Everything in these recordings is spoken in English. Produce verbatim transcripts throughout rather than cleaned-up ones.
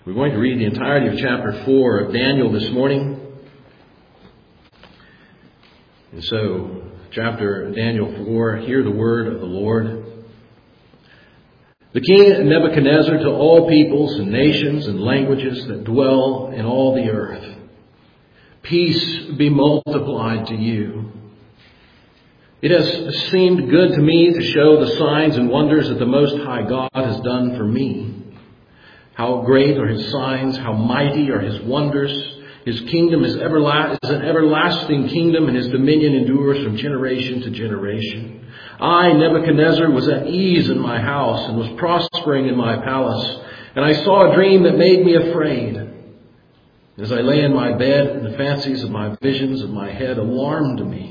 We're going to read the entirety of chapter four of Daniel this morning. And so, chapter Daniel four, hear the word of the Lord. The king Nebuchadnezzar, to all peoples and nations and languages that dwell in all the earth, peace be multiplied to you. It has seemed good to me to show the signs and wonders that the Most High God has done for me. How great are his signs, how mighty are his wonders. His kingdom is, everla- is an everlasting kingdom, and his dominion endures from generation to generation. I, Nebuchadnezzar, was at ease in my house and was prospering in my palace. And I saw a dream that made me afraid. As I lay in my bed, and the fancies of my visions of my head alarmed me.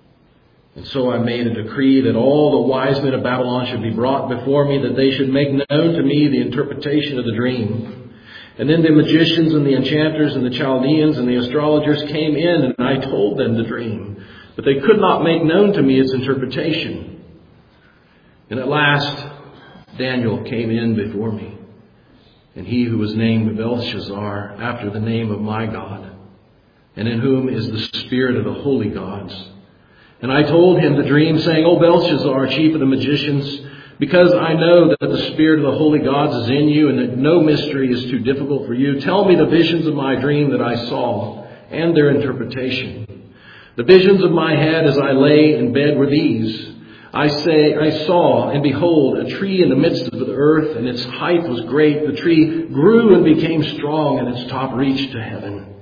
And so I made a decree that all the wise men of Babylon should be brought before me, that they should make known to me the interpretation of the dream. And then the magicians and the enchanters and the Chaldeans and the astrologers came in, and I told them the dream. But they could not make known to me its interpretation. And at last Daniel came in before me, and he who was named Belshazzar, after the name of my God, and in whom is the spirit of the holy gods. And I told him the dream, saying, O Belshazzar, chief of the magicians, because I know that the spirit of the holy gods is in you, and that no mystery is too difficult for you, tell me the visions of my dream that I saw, and their interpretation. The visions of my head as I lay in bed were these. I say, I saw, and behold, a tree in the midst of the earth, and its height was great. The tree grew and became strong, and its top reached to heaven.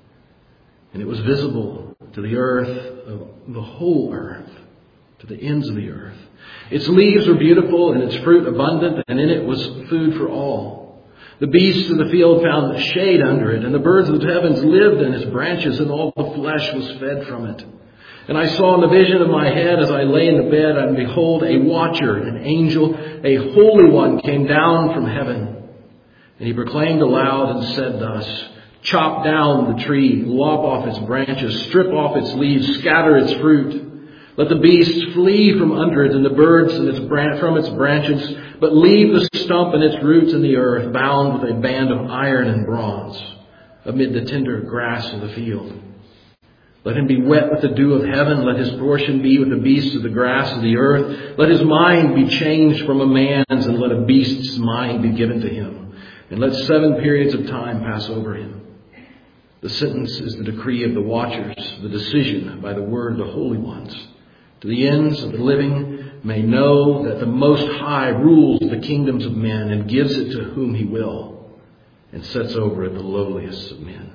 And it was visible to the earth, the whole earth, to the ends of the earth. Its leaves were beautiful, and its fruit abundant, and in it was food for all. The beasts of the field found shade under it, and the birds of the heavens lived in its branches, and all the flesh was fed from it. And I saw in the vision of my head as I lay in the bed, and behold, a watcher, an angel, a holy one, came down from heaven. And he proclaimed aloud and said thus, chop down the tree, lop off its branches, strip off its leaves, scatter its fruit. Let the beasts flee from under it, and the birds and its bran- from its branches, but leave the stump and its roots in the earth, bound with a band of iron and bronze, amid the tender grass of the field. Let him be wet with the dew of heaven. Let his portion be with the beasts of the grass of the earth. Let his mind be changed from a man's, and let a beast's mind be given to him. And let seven periods of time pass over him. The sentence is the decree of the watchers, the decision by the word of the holy ones. To the ends of the living may know that the Most High rules the kingdoms of men and gives it to whom he will, and sets over it the lowliest of men.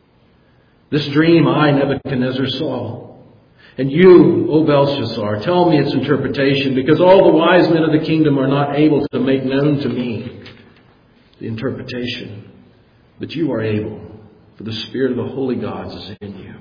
This dream I, Nebuchadnezzar, saw. And you, O Belshazzar, tell me its interpretation, because all the wise men of the kingdom are not able to make known to me the interpretation. But you are able, for the spirit of the holy gods is in you.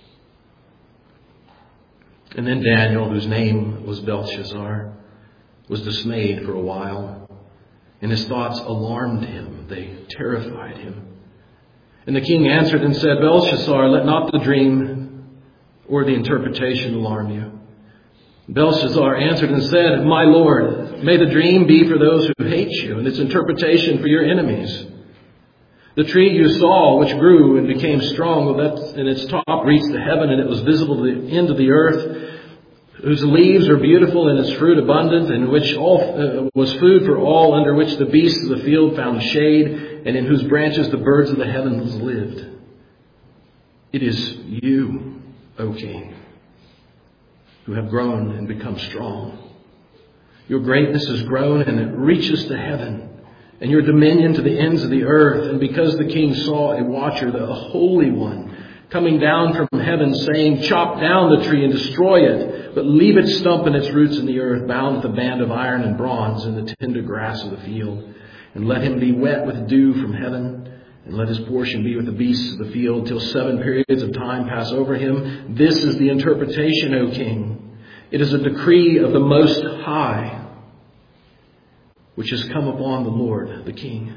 And then Daniel, whose name was Belshazzar, was dismayed for a while, and his thoughts alarmed him. They terrified him. And the king answered and said, Belshazzar, let not the dream or the interpretation alarm you. Belshazzar answered and said, my lord, may the dream be for those who hate you, and its interpretation for your enemies. The tree you saw, which grew and became strong, and its top reached to heaven, and it was visible to the end of the earth, whose leaves are beautiful and its fruit abundant, in which all uh, was food for all, under which the beasts of the field found shade, and in whose branches the birds of the heavens lived. It is you, O king, who have grown and become strong. Your greatness has grown, and it reaches to heaven, and your dominion to the ends of the earth. And because the king saw a watcher, the Holy One, coming down from heaven, saying, chop down the tree and destroy it, but leave its stump and its roots in the earth, bound with a band of iron and bronze in the tender grass of the field. And let him be wet with dew from heaven, and let his portion be with the beasts of the field, till seven periods of time pass over him. This is the interpretation, O king. It is a decree of the Most High, which has come upon the Lord, the King,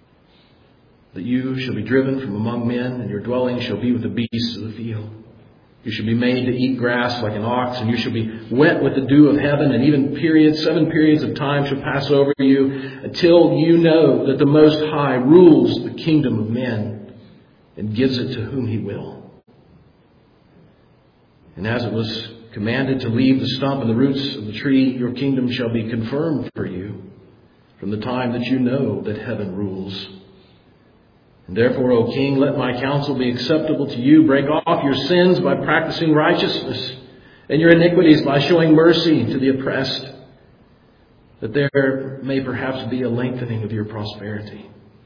that you shall be driven from among men, and your dwelling shall be with the beasts of the field. You shall be made to eat grass like an ox, and you shall be wet with the dew of heaven, and even periods, seven periods of time shall pass over you until you know that the Most High rules the kingdom of men and gives it to whom he will. And as it was commanded to leave the stump and the roots of the tree, your kingdom shall be confirmed for you from the time that you know that heaven rules. And therefore, O King, let my counsel be acceptable to you. Break off your sins by practicing righteousness, and your iniquities by showing mercy to the oppressed, that there may perhaps be a lengthening of your prosperity.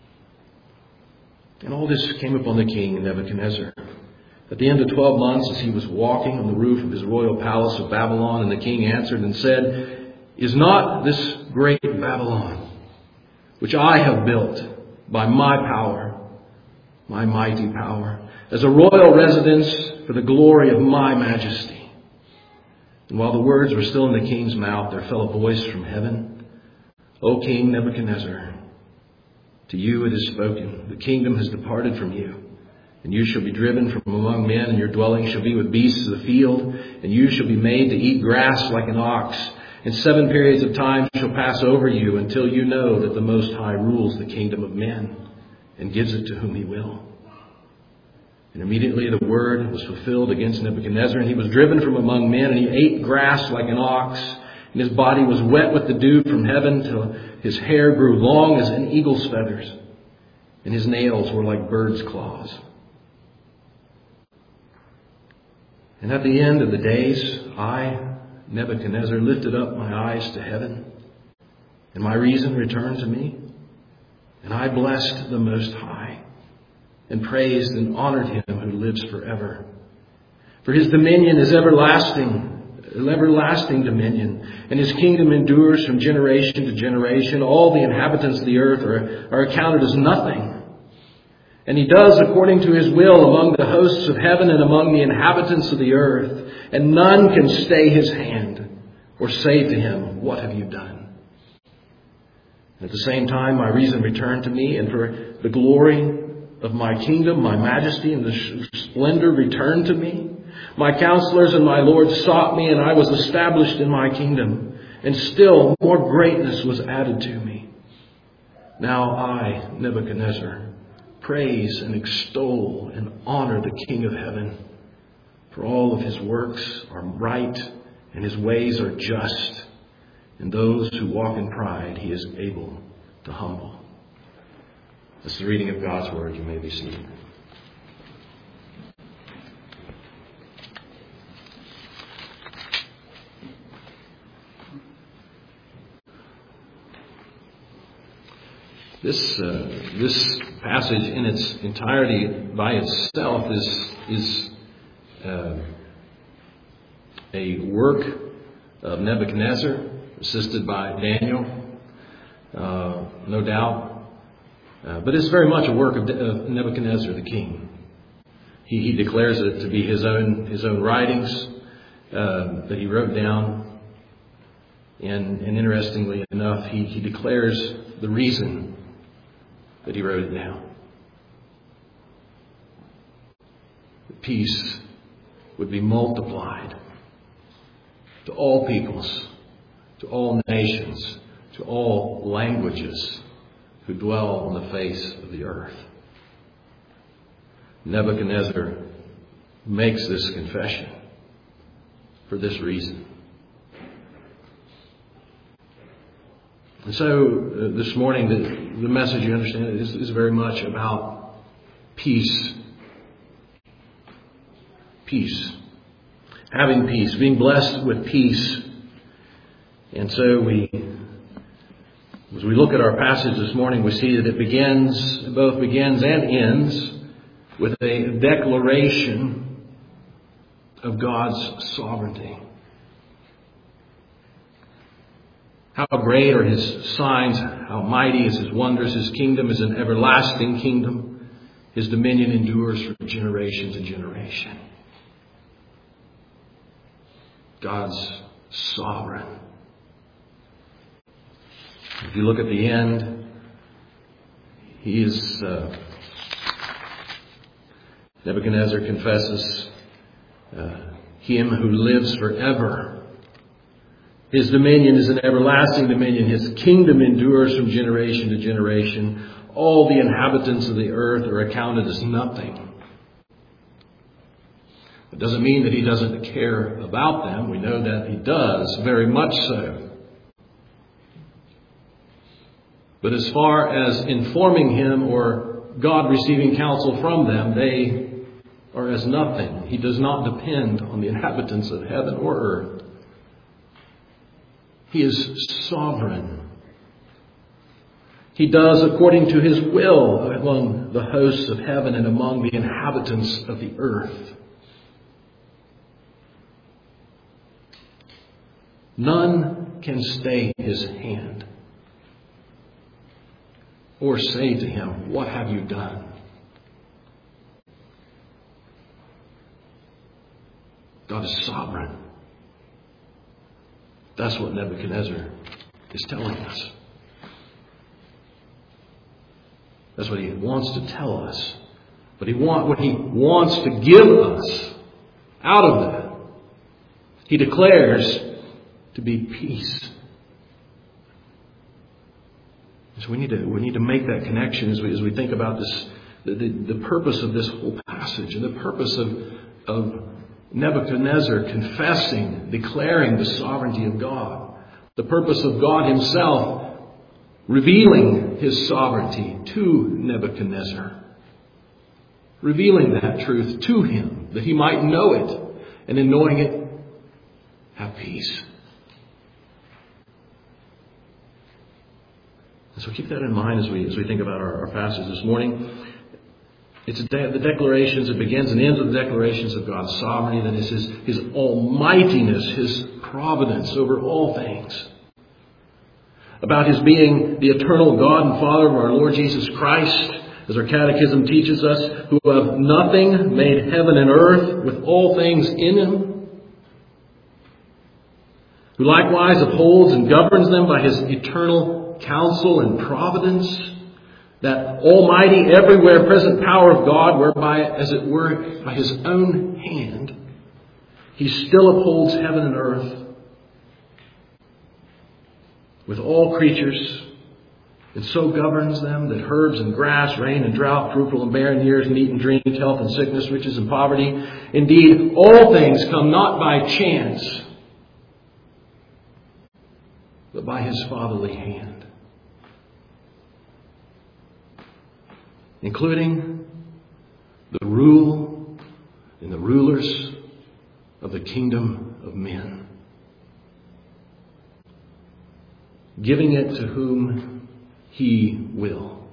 And all this came upon the king Nebuchadnezzar. At the end of twelve months, as he was walking on the roof of his royal palace of Babylon, and the king answered and said, Is not this great Babylon, which I have built by my power, my mighty power, as a royal residence for the glory of my majesty? And while the words were still in the king's mouth, there fell a voice from heaven, O King Nebuchadnezzar, to you it is spoken, the kingdom has departed from you, and you shall be driven from among men, and your dwelling shall be with beasts of the field, and you shall be made to eat grass like an ox, and seven periods of time shall pass over you until you know that the Most High rules the kingdom of men and gives it to whom he will. And immediately the word was fulfilled against Nebuchadnezzar, and he was driven from among men, and he ate grass like an ox, and his body was wet with the dew from heaven till his hair grew long as an eagle's feathers, and his nails were like birds' claws. And at the end of the days, I, Nebuchadnezzar, lifted up my eyes to heaven, and my reason returned to me. And I blessed the Most High, and praised and honored him who lives forever. For his dominion is everlasting, everlasting dominion, and his kingdom endures from generation to generation. All the inhabitants of the earth are, are accounted as nothing. And he does according to his will among the hosts of heaven and among the inhabitants of the earth. And none can stay his hand or say to him, What have you done? At the same time, my reason returned to me, and for the glory of my kingdom, my majesty, and the splendor returned to me. My counselors and my lords sought me, and I was established in my kingdom, and still more greatness was added to me. Now I, Nebuchadnezzar, praise and extol and honor the King of heaven, for all of his works are right, and his ways are just. And those who walk in pride, he is able to humble. This is the reading of God's word. You may be seated. This uh, this passage in its entirety by itself is is uh, a work of Nebuchadnezzar, assisted by Daniel, uh, no doubt. Uh, but it's very much a work of, of Nebuchadnezzar, the king. He, he declares it to be his own his own writings uh, that he wrote down. And, and interestingly enough, he, he declares the reason that he wrote it down. The peace would be multiplied to all peoples, to all nations, to all languages who dwell on the face of the earth. Nebuchadnezzar makes this confession for this reason. And so uh, this morning, the, the message, you understand, is, is very much about peace. Peace. Having peace, being blessed with peace. And so we, as we look at our passage this morning, we see that it begins, it both begins and ends with a declaration of God's sovereignty. How great are his signs, how mighty is his wonders. His kingdom is an everlasting kingdom. His dominion endures from generation to generation. God's sovereign. If you look at the end, he is, uh, Nebuchadnezzar confesses uh, Him who lives forever. His dominion is an everlasting dominion. His kingdom endures from generation to generation. All the inhabitants of the earth are accounted as nothing. It doesn't mean that He doesn't care about them. We know that He does, very much so. But as far as informing Him or God receiving counsel from them, they are as nothing. He does not depend on the inhabitants of heaven or earth. He is sovereign. He does according to His will among the hosts of heaven and among the inhabitants of the earth. None can stay His hand or say to Him, "What have you done?" God is sovereign. That's what Nebuchadnezzar is telling us. That's what he wants to tell us. But he want, what he wants to give us out of that, he declares to be peace. So we need to we need to make that connection as we as we think about this, the, the, the purpose of this whole passage and the purpose of of Nebuchadnezzar confessing, declaring the sovereignty of God. The purpose of God Himself revealing His sovereignty to Nebuchadnezzar. Revealing that truth to him, that he might know it, and in knowing it, have peace. And so keep that in mind as we as we think about our, our passage this morning. It's a de- the declarations, it begins and ends with the declarations of God's sovereignty, that is His, His almightiness, His providence over all things. About His being the eternal God and Father of our Lord Jesus Christ, as our catechism teaches us, who of nothing made heaven and earth with all things in Him, who likewise upholds and governs them by His eternal counsel and providence, that almighty, everywhere present power of God, whereby, as it were, by His own hand, He still upholds heaven and earth with all creatures, and so governs them that herbs and grass, rain and drought, fruitful and barren years, meat and drink, health and sickness, riches and poverty. Indeed, all things come not by chance, but by His fatherly hand. Including the rule and the rulers of the kingdom of men. Giving it to whom He will.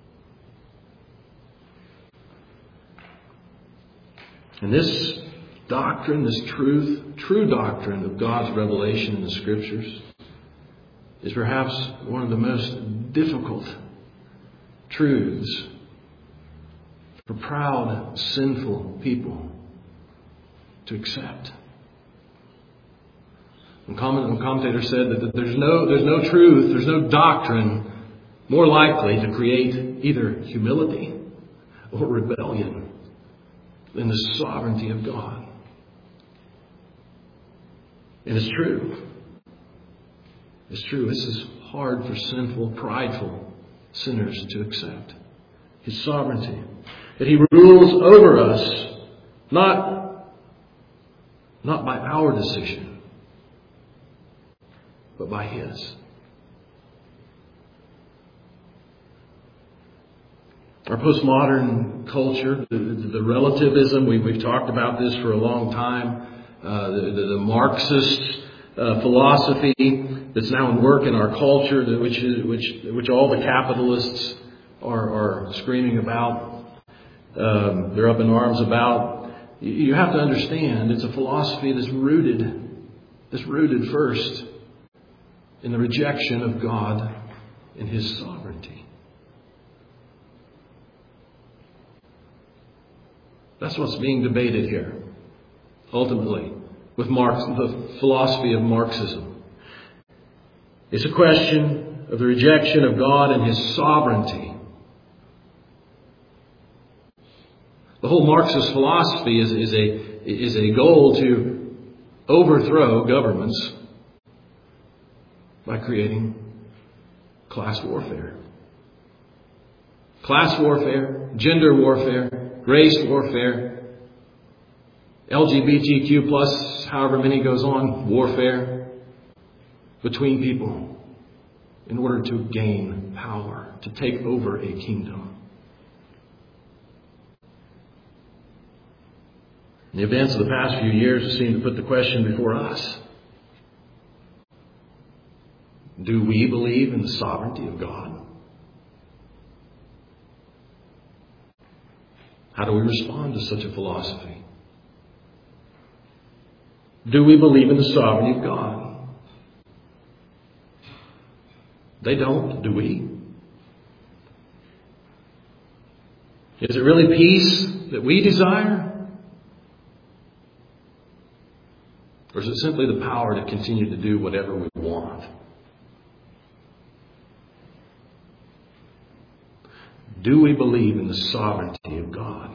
And this doctrine, this truth, true doctrine of God's revelation in the Scriptures is perhaps one of the most difficult truths for proud, sinful people to accept. One commentator said that there's no, there's no truth, there's no doctrine more likely to create either humility or rebellion than the sovereignty of God. And it's true. It's true. This is hard for sinful, prideful sinners to accept. His sovereignty. That He rules over us, not, not by our decision, but by His. Our postmodern culture, the, the relativism, we, we've talked about this for a long time, uh, the, the, the Marxist uh, philosophy that's now in work in our culture, which is, which which all the capitalists are, are screaming about. Um, they're up in arms about. You have to understand, it's a philosophy that's rooted, that's rooted first in the rejection of God and His sovereignty. That's what's being debated here, ultimately, with Marx, the philosophy of Marxism. It's a question of the rejection of God and His sovereignty. The whole Marxist philosophy is, is a is a goal to overthrow governments by creating class warfare. Class warfare, gender warfare, race warfare, L G B T Q plus, however many goes on, warfare between people in order to gain power, to take over a kingdom. The events of the past few years have seemed to put the question before us. Do we believe in the sovereignty of God? How do we respond to such a philosophy? Do we believe in the sovereignty of God? They don't, do we? Is it really peace that we desire? Or is it simply the power to continue to do whatever we want? Do we believe in the sovereignty of God?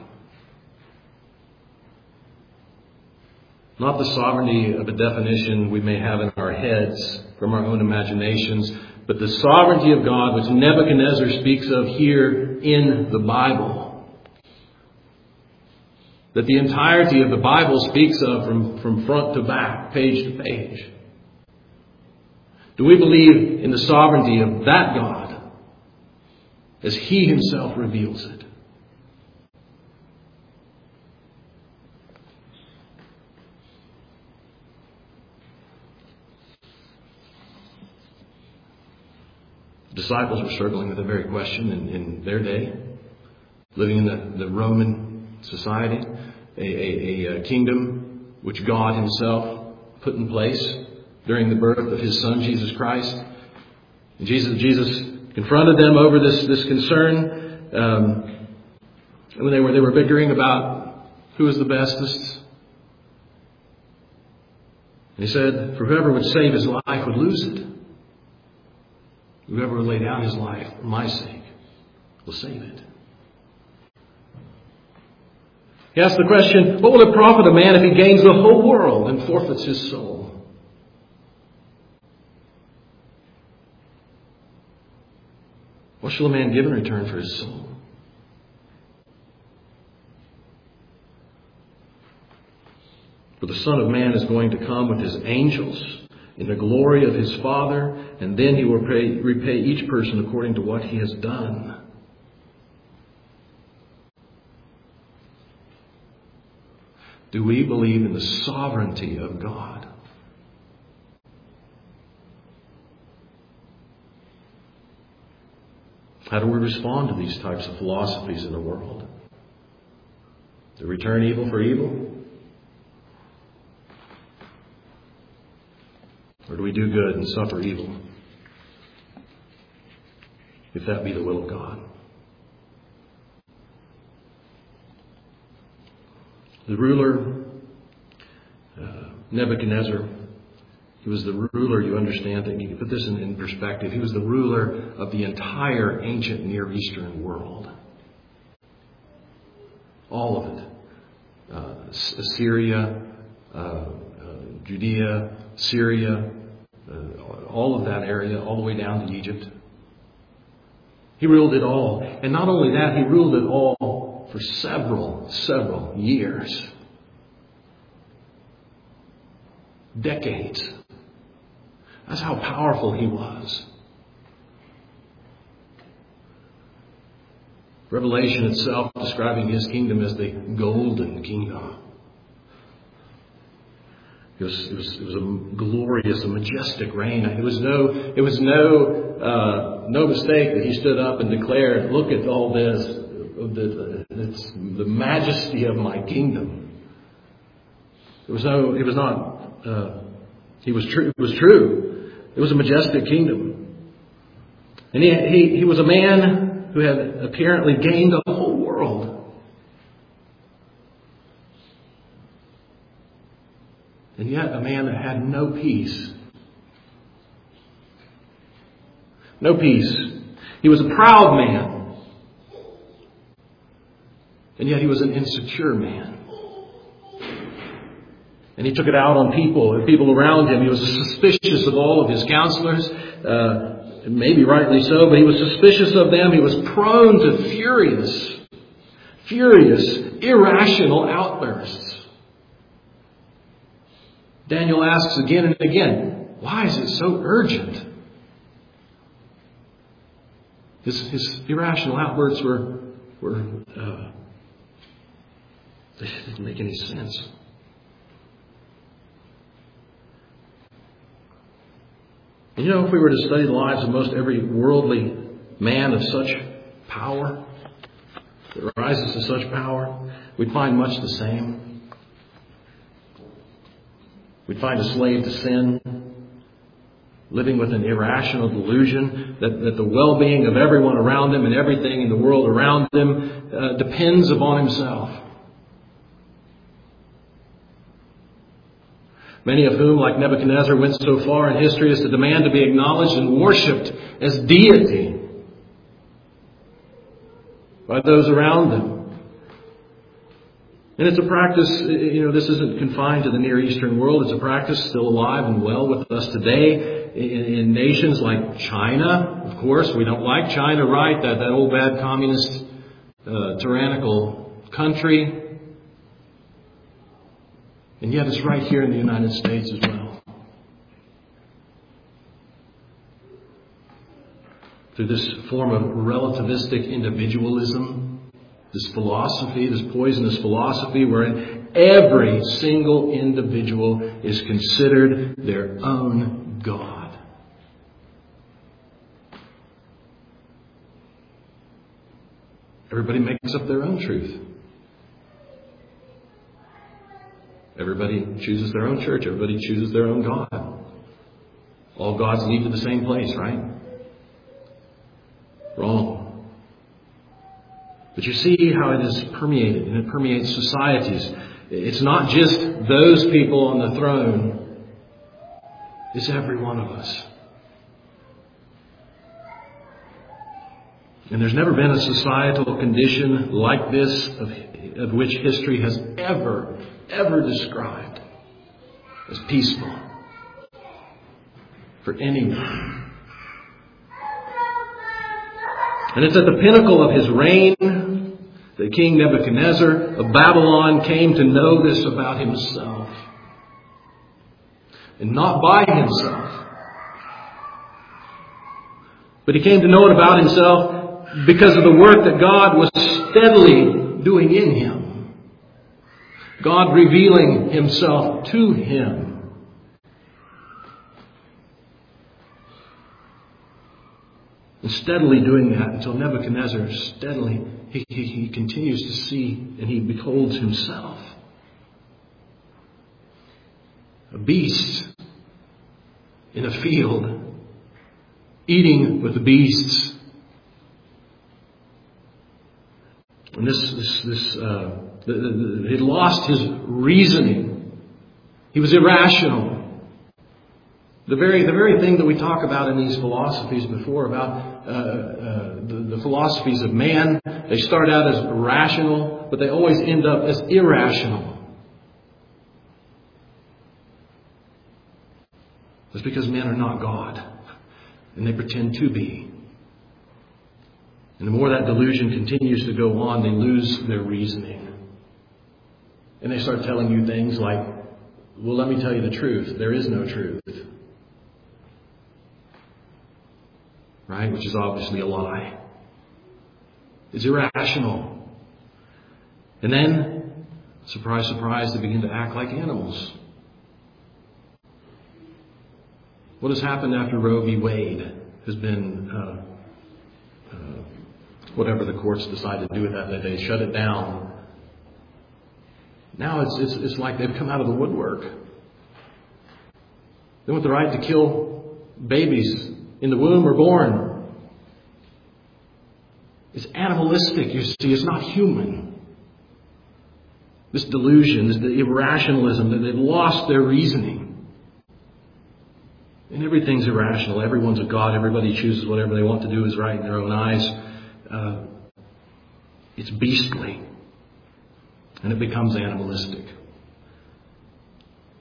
Not the sovereignty of a definition we may have in our heads from our own imaginations, but the sovereignty of God which Nebuchadnezzar speaks of here in the Bible. That the entirety of the Bible speaks of from, from front to back, page to page. Do we believe in the sovereignty of that God as He Himself reveals it? The disciples were struggling with the very question in, in their day, living in the, the Roman society, a, a, a kingdom which God Himself put in place during the birth of His Son, Jesus Christ. And Jesus, Jesus confronted them over this, this concern. Um, when they were, they were bickering about who was the bestest. And He said, for whoever would save his life would lose it. Whoever would lay down his life for my sake will save it. He asked the question, what will it profit a man if he gains the whole world and forfeits his soul? What shall a man give in return for his soul? For the Son of Man is going to come with His angels in the glory of His Father, and then He will pay, repay each person according to what he has done. Do we believe in the sovereignty of God? How do we respond to these types of philosophies in the world? To return evil for evil? Or do we do good and suffer evil? If that be the will of God. The ruler, uh, Nebuchadnezzar, he was the ruler, you understand, that you can put this in, in perspective. He was the ruler of the entire ancient Near Eastern world. All of it. Uh, Assyria, uh, uh, Judea, Syria, uh, all of that area, all the way down to Egypt. He ruled it all. And not only that, he ruled it all for several, several years. Decades. That's how powerful he was. Revelation itself describing his kingdom as the golden kingdom. It was, it was, it was a glorious, a majestic reign. It was no, it was no, uh, no mistake that he stood up and declared, "Look at all this, the, it's the majesty of my kingdom." It was no, it was not. Uh, he was true. It was true. It was a majestic kingdom, and he, he he was a man who had apparently gained the whole world. And yet a man that had no peace. No peace. He was a proud man. And yet he was an insecure man. And he took it out on people, the people around him. He was suspicious of all of his counselors, uh, maybe rightly so, but he was suspicious of them. He was prone to furious, furious, irrational outbursts. Daniel asks again and again, why is it so urgent? His, his irrational outbursts were, were uh, they didn't make any sense. And you know, if we were to study the lives of most every worldly man of such power, that rises to such power, we'd find much the same. We'd find a slave to sin, living with an irrational delusion that, that the well-being of everyone around him and everything in the world around him uh, depends upon himself. Many of whom, like Nebuchadnezzar, went so far in history as to demand to be acknowledged and worshipped as deity by those around them. And it's a practice, you know, this isn't confined to the Near Eastern world. It's a practice still alive and well with us today in, in nations like China. Of course, we don't like China, right? That, that old bad communist, uh, tyrannical country. And yet it's right here in the United States as well. Through this form of relativistic individualism, this philosophy, this poisonous philosophy wherein every single individual is considered their own God. Everybody makes up their own truth. Everybody chooses their own church. Everybody chooses their own God. All gods lead to the same place, right? Wrong. But you see how it is permeated, and it permeates societies. It's not just those people on the throne. It's every one of us. And there's never been a societal condition like this of, of which history has ever, ever described as peaceful for anyone. And it's at the pinnacle of his reign that King Nebuchadnezzar of Babylon came to know this about himself. And not by himself. But he came to know it about himself because of the work that God was steadily doing in him. God revealing himself to him. And steadily doing that until Nebuchadnezzar steadily, he, he, he continues to see and he beholds himself. A beast in a field, eating with the beasts. And this, this, this, uh, the, the, the, he lost his reasoning. He was irrational. The very, the very thing that we talk about in these philosophies before about uh, uh, the, the philosophies of man, they start out as rational, but they always end up as irrational. It's because men are not God, and they pretend to be. And the more that delusion continues to go on, they lose their reasoning. And they start telling you things like, well, let me tell you the truth. There is no truth. Right? Which is obviously a lie. It's irrational. And then, surprise, surprise, they begin to act like animals. What has happened after Roe v. Wade has been, uh, uh, whatever the courts decided to do with that, that they shut it down. Now it's, it's, it's like they've come out of the woodwork. They want the right to kill babies in the womb or born. It's animalistic, you see. It's not human. This delusion, this irrationalism, that they've lost their reasoning. And everything's irrational. Everyone's a god. Everybody chooses whatever they want to do is right in their own eyes. Uh, it's beastly. And it becomes animalistic.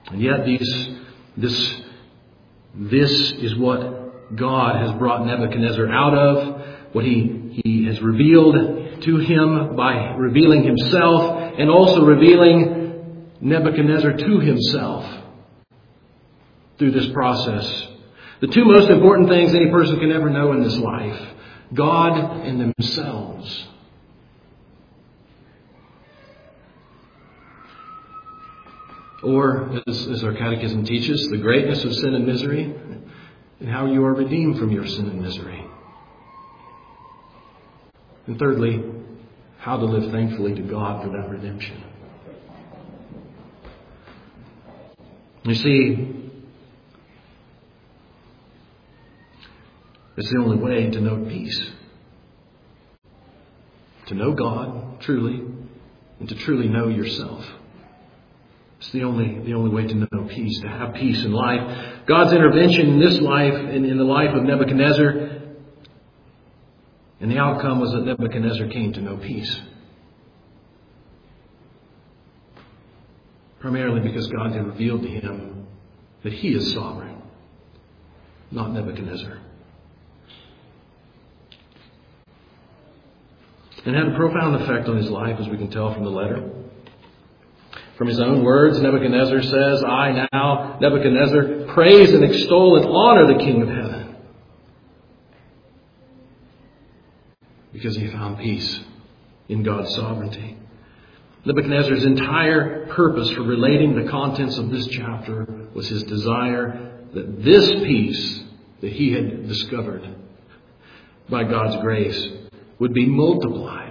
And yet these, this, this is what God has brought Nebuchadnezzar out of, what he, he has revealed to him by revealing himself and also revealing Nebuchadnezzar to himself through this process. The two most important things any person can ever know in this life, God and themselves. Or, as, as our catechism teaches, the greatness of sin and misery and how you are redeemed from your sin and misery. And thirdly, how to live thankfully to God for that redemption. You see, it's the only way to know peace. To know God truly and to truly know yourself. It's the only, the only way to know peace, to have peace in life. God's intervention in this life and in the life of Nebuchadnezzar, and the outcome was that Nebuchadnezzar came to know peace. Primarily because God had revealed to him that he is sovereign, not Nebuchadnezzar. And had a profound effect on his life, as we can tell from the letter. From his own words, Nebuchadnezzar says, I now, Nebuchadnezzar, praise and extol and honor the King of heaven. Because he found peace in God's sovereignty. Nebuchadnezzar's entire purpose for relating the contents of this chapter was his desire that this peace that he had discovered by God's grace would be multiplied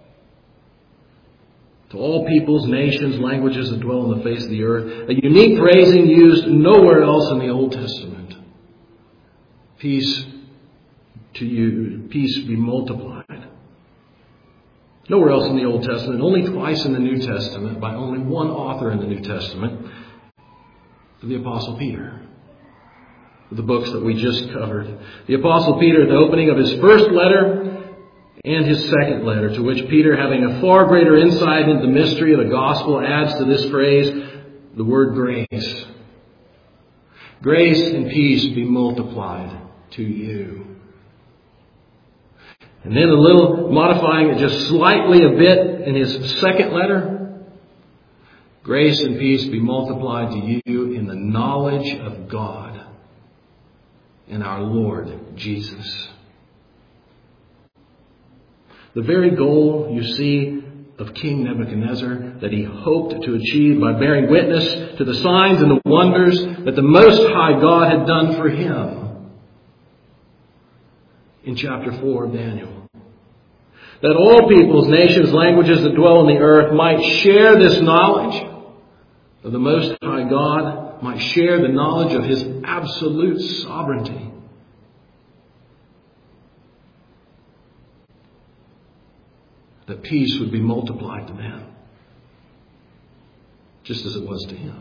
to all peoples, nations, languages that dwell on the face of the earth. A unique phrasing used nowhere else in the Old Testament. Peace to you, peace be multiplied. Nowhere else in the Old Testament, only twice in the New Testament, by only one author in the New Testament, the Apostle Peter. The books that we just covered. The Apostle Peter at the opening of his first letter and his second letter, to which Peter, having a far greater insight into the mystery of the gospel, adds to this phrase the word grace. Grace and peace be multiplied to you. And then a little modifying it just slightly a bit in his second letter. Grace and peace be multiplied to you in the knowledge of God and our Lord Jesus. The very goal, you see, of King Nebuchadnezzar that he hoped to achieve by bearing witness to the signs and the wonders that the Most High God had done for him in chapter four of Daniel. That all peoples, nations, languages that dwell on the earth might share this knowledge of the Most High God, might share the knowledge of his absolute sovereignty. That peace would be multiplied to them, just as it was to him.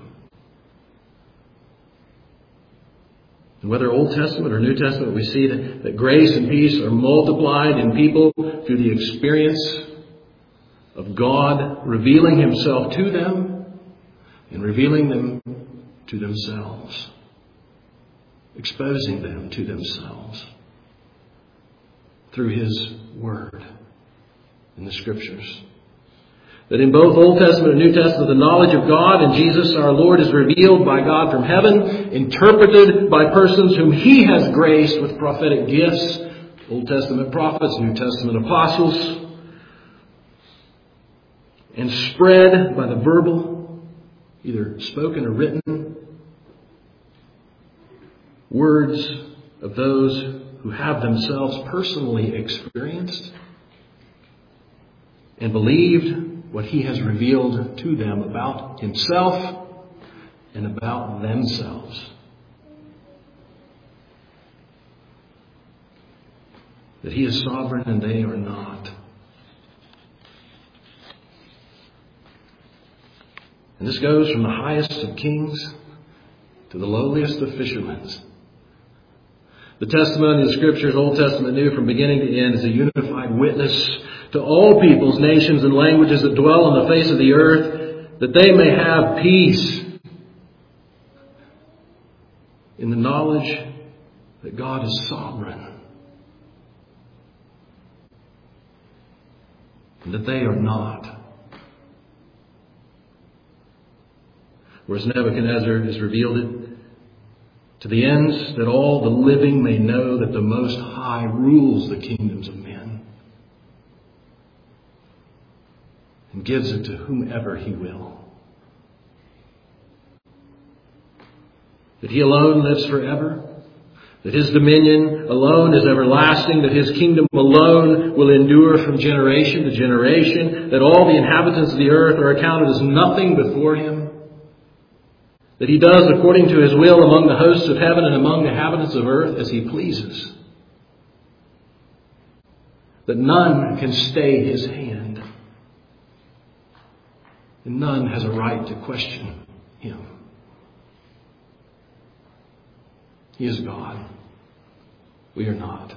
And whether Old Testament or New Testament, we see that, that grace and peace are multiplied in people through the experience of God revealing himself to them and revealing them to themselves, exposing them to themselves through his word. In the Scriptures. That in both Old Testament and New Testament, the knowledge of God and Jesus our Lord is revealed by God from heaven, interpreted by persons whom he has graced with prophetic gifts, Old Testament prophets, New Testament apostles, and spread by the verbal, either spoken or written, words of those who have themselves personally experienced and believed what he has revealed to them about himself and about themselves. That he is sovereign and they are not. And this goes from the highest of kings to the lowliest of fishermen. The testimony of the Scriptures, Old Testament, New, from beginning to end, is a unified witness to all peoples, nations, and languages that dwell on the face of the earth, that they may have peace in the knowledge that God is sovereign and that they are not. Whereas Nebuchadnezzar has revealed it to the ends that all the living may know that the Most High rules the kingdoms of men and gives it to whomever He will. That He alone lives forever. That His dominion alone is everlasting. That His kingdom alone will endure from generation to generation. That all the inhabitants of the earth are accounted as nothing before Him. That He does according to His will among the hosts of heaven and among the inhabitants of earth as He pleases. That none can stay His hand. And none has a right to question Him. He is God. We are not.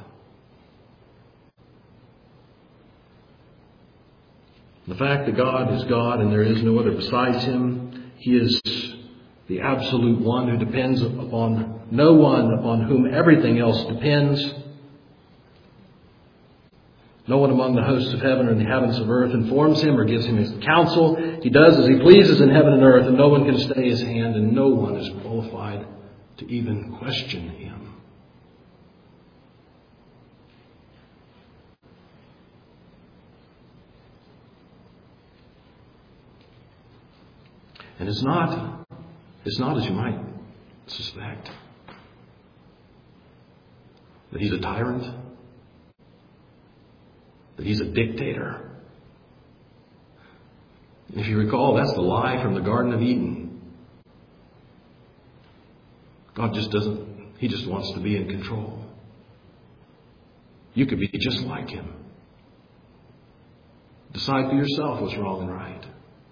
The fact that God is God and there is no other besides Him, He is the absolute one who depends upon no one, upon whom everything else depends. No one among the hosts of heaven or in the inhabitants of earth informs Him or gives Him His counsel. He does as He pleases in heaven and earth, and no one can stay His hand, and no one is qualified to even question Him. And it's not, it's not as you might suspect, that He's a tyrant, that He's a dictator. If you recall, that's the lie from the Garden of Eden. God just doesn't, He just wants to be in control. You could be just like Him. Decide for yourself what's wrong and right.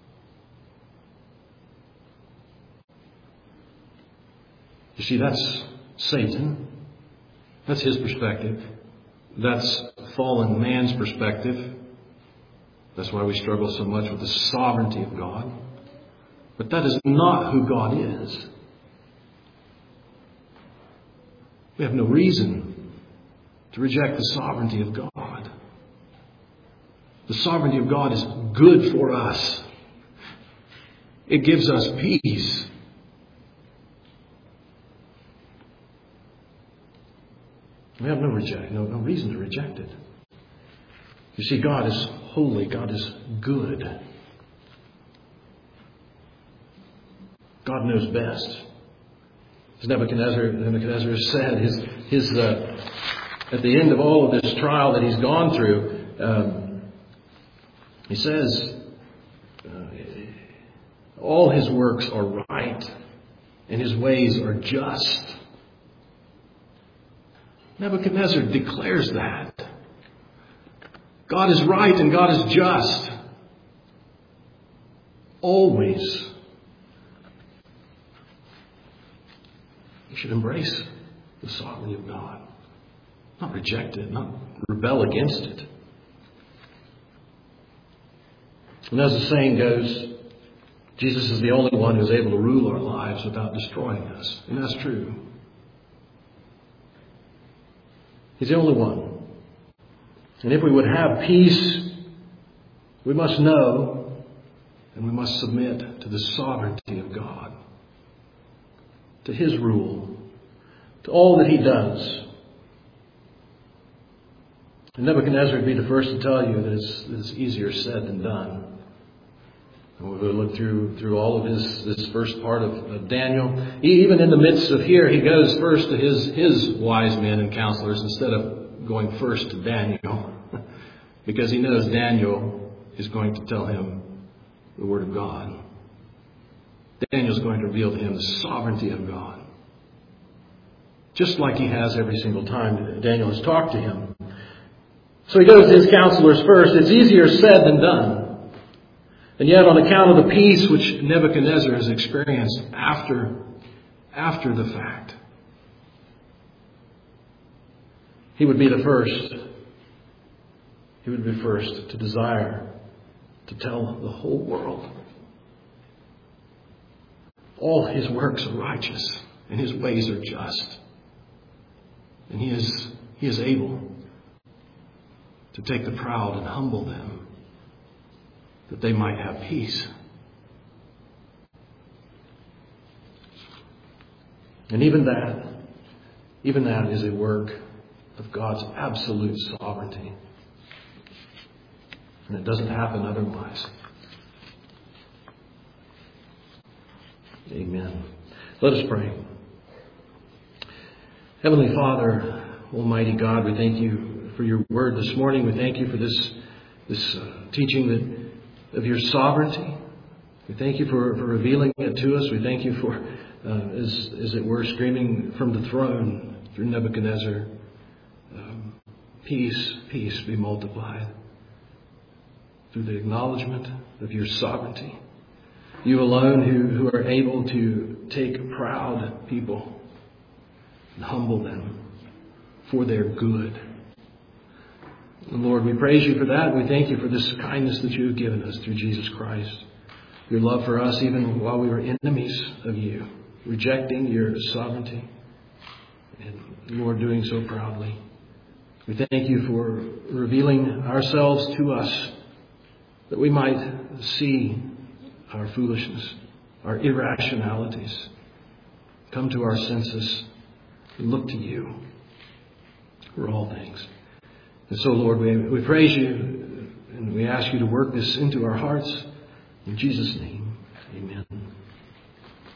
You see, that's Satan. That's his perspective. That's fallen man's perspective. That's why we struggle so much with the sovereignty of God. But that is not who God is. We have no reason to reject the sovereignty of God. The sovereignty of God is good for us. It gives us peace. We have no reject, no, no reason to reject it. You see, God is holy. God is good. God knows best. As Nebuchadnezzar, Nebuchadnezzar said, his, his, uh, at the end of all of this trial that he's gone through, um, he says, uh, all his works are right and his ways are just. Nebuchadnezzar declares that. God is right and God is just. Always. You should embrace the sovereignty of God. Not reject it, not rebel against it. And as the saying goes, Jesus is the only one who's able to rule our lives without destroying us. And that's true. He's the only one. And if we would have peace, we must know and we must submit to the sovereignty of God, to His rule, to all that He does. And Nebuchadnezzar would be the first to tell you that it's, that it's easier said than done. And we're going to look through through all of his this first part of, of Daniel. He, even in the midst of here, he goes first to his his wise men and counselors instead of going first to Daniel, because he knows Daniel is going to tell him the Word of God. Daniel is going to reveal to him the sovereignty of God, just like he has every single time Daniel has talked to him. So he goes to his counselors first. It's easier said than done. And yet, on account of the peace which Nebuchadnezzar has experienced after, after the fact, he would be the first. He would be first to desire to tell the whole world all his works are righteous and His ways are just. And He is, He is able to take the proud and humble them, that they might have peace. And even that, even that is a work of God's absolute sovereignty. And it doesn't happen otherwise. Amen. Let us pray. Heavenly Father, Almighty God, we thank you for your word this morning. We thank you for this, this uh, teaching that, of your sovereignty. We thank you for, for revealing it to us. We thank you for, uh, as, as it were, screaming from the throne through Nebuchadnezzar, um, peace, peace be multiplied. Through the acknowledgement of your sovereignty. You alone who, who are able to take proud people and humble them for their good. And Lord, we praise you for that. We thank you for this kindness that you have given us through Jesus Christ. Your love for us even while we were enemies of you, rejecting your sovereignty. And Lord, doing so proudly. We thank you for revealing ourselves to us, that we might see our foolishness, our irrationalities, come to our senses and look to you for all things. And so, Lord, we, we praise you and we ask you to work this into our hearts in Jesus' name.